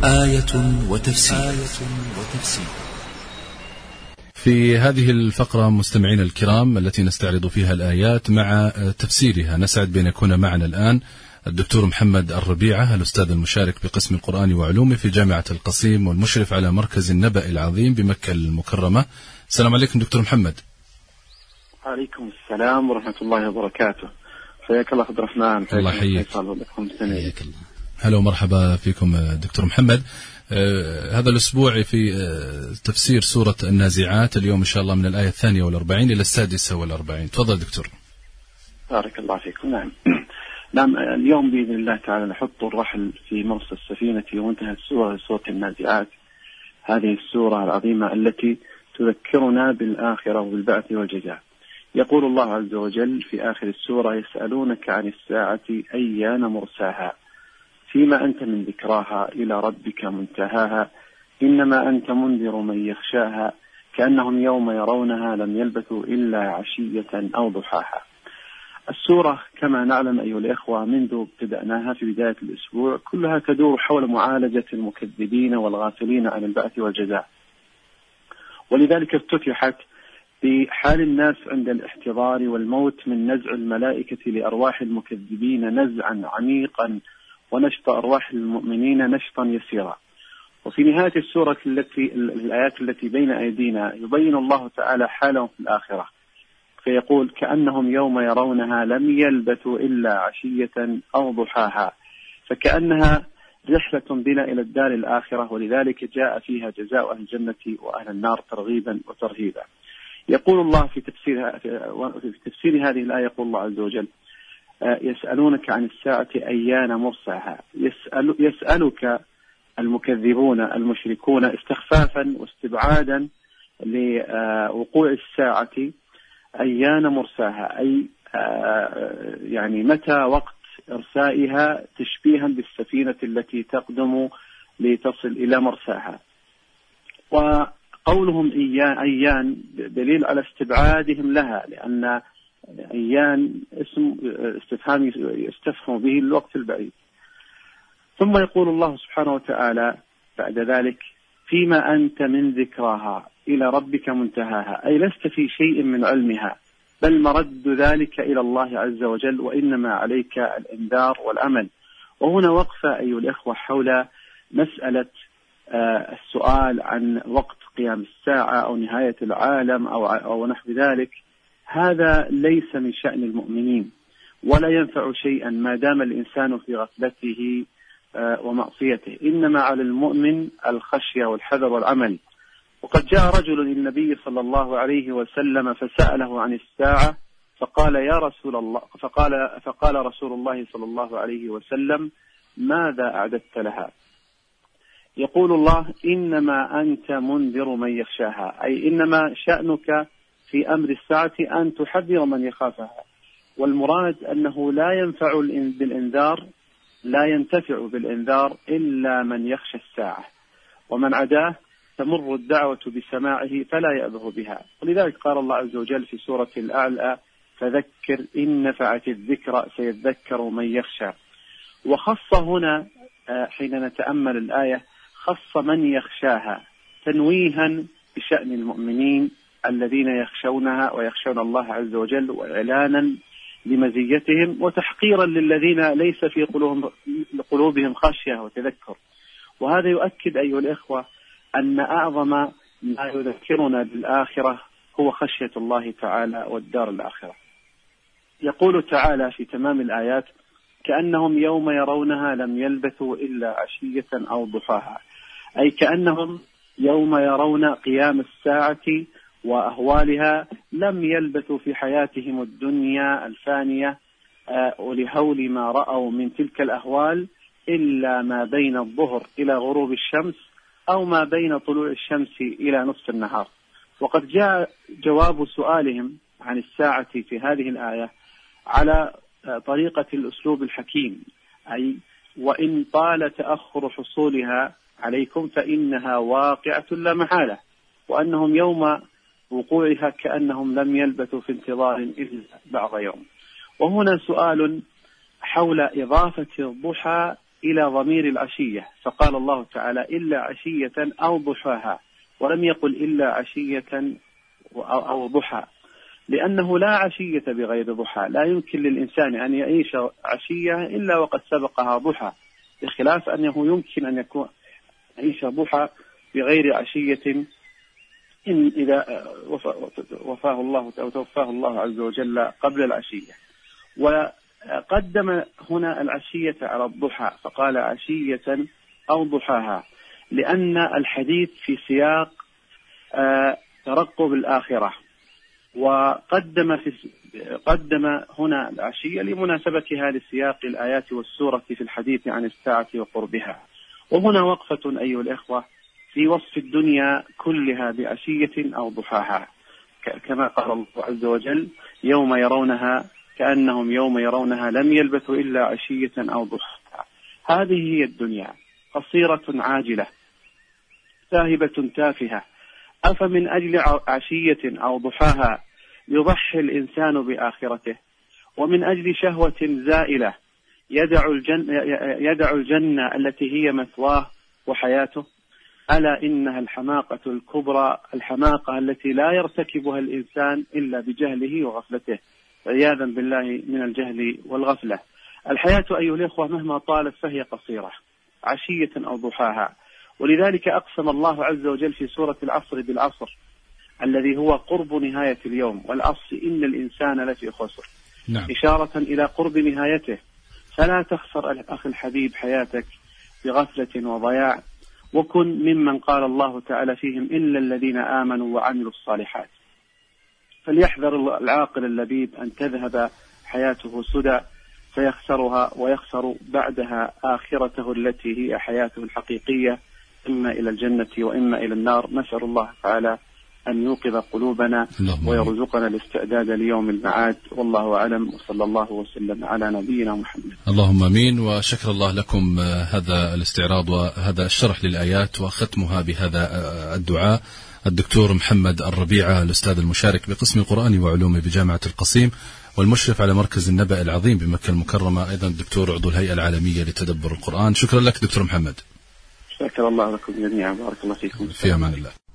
آية وتفسير. في هذه الفقرة مستمعين الكرام التي نستعرض فيها الآيات مع تفسيرها، نسعد بأن يكون معنا الآن الدكتور محمد الربيعة، الأستاذ المشارك بقسم القرآن وعلومه في جامعة القصيم والمشرف على مركز النبأ العظيم بمكة المكرمة. السلام عليكم دكتور محمد. وعليكم السلام ورحمة الله وبركاته. حياك الله عبد الرحمن. الله يحييك. هلا ومرحبا فيكم دكتور محمد. هذا الأسبوع في تفسير سورة النازعات، اليوم إن شاء الله من الآية 42 إلى 46. تفضل دكتور. بارك الله فيكم. نعم اليوم بإذن الله تعالى نحط الرحل في مرسى السفينة وانتهت سورة النازعات، هذه السورة العظيمة التي تذكرنا بالآخرة وبالبعث والجزاء. يقول الله عز وجل في آخر السورة: يسألونك عن الساعة أيان مرساها فيما أنت من ذكراها إلى ربك منتهاها إنما أنت منذر من يخشاها كأنهم يوم يرونها لم يلبثوا إلا عشية أو ضحاها. السورة كما نعلم أيها الإخوة منذ ابتدأناها في بداية الأسبوع كلها تدور حول معالجة المكذبين والغافلين عن البعث والجزاء، ولذلك افتتحت بحال الناس عند الاحتضار والموت من نزع الملائكة لأرواح المكذبين نزعا عميقا ونشط أرواح المؤمنين نشطا يسيرا. وفي نهاية السورة الآيات التي بين أيدينا يبين الله تعالى حالهم في الآخرة فيقول: كأنهم يوم يرونها لم يلبثوا إلا عشية أو ضحاها، فكأنها رحلة بنا إلى الدار الآخرة، ولذلك جاء فيها جزاء أهل الجنة وأهل النار ترغيبا وترهيبا. يقول الله في تفسير هذه الآية، يقول الله عز وجل: يسألونك عن الساعة أيان مرساها. يسألك المكذبون المشركون استخفافا واستبعادا لوقوع الساعة أيان مرساها، أي يعني متى وقت إرسائها، تشبيها بالسفينة التي تقدم لتصل إلى مرساها. وقولهم أيان دليل على استبعادهم لها، لأن أيان اسم استفهام يستفهم به الوقت البعيد. ثم يقول الله سبحانه وتعالى بعد ذلك: فيما أنت من ذكراها إلى ربك منتهاها، أي لست في شيء من علمها، بل مرد ذلك إلى الله عز وجل، وإنما عليك الإنذار والأمل. وهنا وقفة أيها الإخوة حول مسألة السؤال عن وقت قيام الساعة أو نهاية العالم أو نحو ذلك. هذا ليس من شأن المؤمنين ولا ينفع شيئا ما دام الإنسان في غفلته ومعصيته، إنما على المؤمن الخشية والحذر والعمل. وقد جاء رجل للنبي صلى الله عليه وسلم فسأله عن الساعة فقال: يا رسول الله، فقال رسول الله صلى الله عليه وسلم: ماذا أعددت لها؟ يقول الله: إنما أنت منذر من يخشاها، أي إنما شأنك في أمر الساعة أن تحذر من يخافها. والمراد أنه لا ينتفع بالإنذار إلا من يخشى الساعة، ومن عداه تمر الدعوة بسماعه فلا يأبه بها. ولذلك قال الله عز وجل في سورة الأعلى: فذكر إن نفعت الذكرى سيذكر من يخشى. وخص هنا حين نتأمل الآية خص من يخشاها تنويها بشأن المؤمنين الذين يخشونها ويخشون الله عز وجل، وإعلانا لمزيتهم وتحقيرا للذين ليس في قلوبهم خشية وتذكر. وهذا يؤكد أيها الإخوة أن أعظم ما يذكرنا بالآخرة هو خشية الله تعالى والدار الآخرة. يقول تعالى في تمام الآيات: كأنهم يوم يرونها لم يلبثوا إلا عشية أو ضحاها، أي كأنهم يوم يرون قيام الساعة وأهوالها لم يلبثوا في حياتهم الدنيا الفانية ولهول ما رأوا من تلك الأهوال إلا ما بين الظهر إلى غروب الشمس أو ما بين طلوع الشمس إلى نصف النهار. وقد جاء جواب سؤالهم عن الساعة في هذه الآية على طريقة الأسلوب الحكيم، أي وإن طال تأخر حصولها عليكم فإنها واقعة لا محالة، وأنهم يوم وقوعها كأنهم لم يلبثوا في انتظار إلا بعض يوم. وهنا سؤال حول إضافة الضحى إلى ضمير العشية، فقال الله تعالى إلا عشية أو ضحاها، ولم يقل إلا عشية أو ضحى، لأنه لا عشية بغير ضحى. لا يمكن للإنسان أن يعيش عشية إلا وقد سبقها ضحى، بخلاف أنه يمكن أن يكون يعيش ضحى بغير عشية إن إذا وفاه الله أو توفاه الله عز وجل قبل العشية. وقدم هنا العشية على الضحى فقال عشية أو ضحاها، لأن الحديث في سياق ترقب الآخرة، وقدم هنا العشية لمناسبتها لسياق الآيات والسورة في الحديث عن الساعة وقربها. وهنا وقفة أيها الإخوة في وصف الدنيا كلها بعشية أو ضحاها، كما قال الله عز وجل يوم يرونها كأنهم يوم يرونها لم يلبثوا إلا عشية أو ضحاها. هذه هي الدنيا، قصيرة عاجلة ذاهبة تافهة، أفمن أجل عشية أو ضحاها يضحي الإنسان بآخرته، ومن أجل شهوة زائلة يدع الجنة التي هي مثواه وحياته؟ ألا إنها الحماقة الكبرى، الحماقة التي لا يرتكبها الإنسان إلا بجهله وغفلته، عياذا بالله من الجهل والغفلة. الحياة أيها الإخوة مهما طالت فهي قصيرة، عشية أو ضحاها. ولذلك أقسم الله عز وجل في سورة العصر بالعصر الذي هو قرب نهاية اليوم، والعصر إن الإنسان لفي خسر، نعم. إشارة إلى قرب نهايته. فلا تخسر أخي الحبيب حياتك بغفلة وضياع، وكن ممن قال الله تعالى فيهم إلا الذين آمنوا وعملوا الصالحات. فليحذر العاقل اللبيب أن تذهب حياته سدى فيخسرها ويخسر بعدها آخرته التي هي حياته الحقيقية، إما إلى الجنة وإما إلى النار. نسأل الله تعالى أن يوقظ قلوبنا ويرزقنا الاستعداد ليوم المعاد، والله أعلم، وصلى الله وسلم على نبينا محمد. اللهم آمين. وشكر الله لكم هذا الاستعراض وهذا الشرح للآيات وختمها بهذا الدعاء. الدكتور محمد الربيعة، الأستاذ المشارك بقسم القرآن وعلومه بجامعة القصيم والمشرف على مركز النبأ العظيم بمكة المكرمة، أيضا الدكتور عضو الهيئة العالمية لتدبر القرآن. شكرا لك دكتور محمد. شكر الله لكم جميعا، بارك الله فيكم. في أمان الله.